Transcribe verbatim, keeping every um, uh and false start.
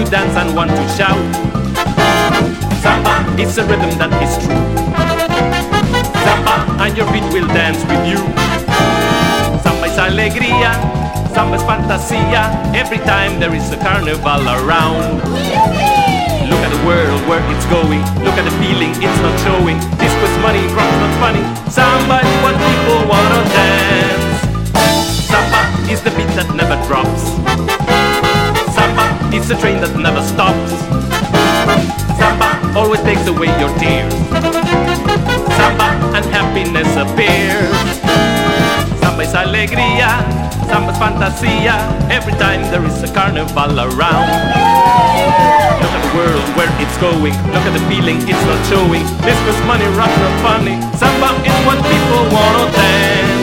dance and want to shout. Samba is a rhythm that is true. Samba and your feet will dance with you. Samba is alegría, samba is fantasía. Every time there is a carnival around. Look at the world where it's going. Look at the feeling it's not showing. This was money, crops not funny. Samba is what people wanna dance. Samba is the beat that never drops. Samba is the train that never stops. Samba always takes away your tears. Samba and happiness appears. Samba is alegría, samba is fantasía. Every time there is a carnival around. Look at the world where it's going. Look at the feeling it's not showing. This was money, rock, not funny. Samba is what people wanna dance.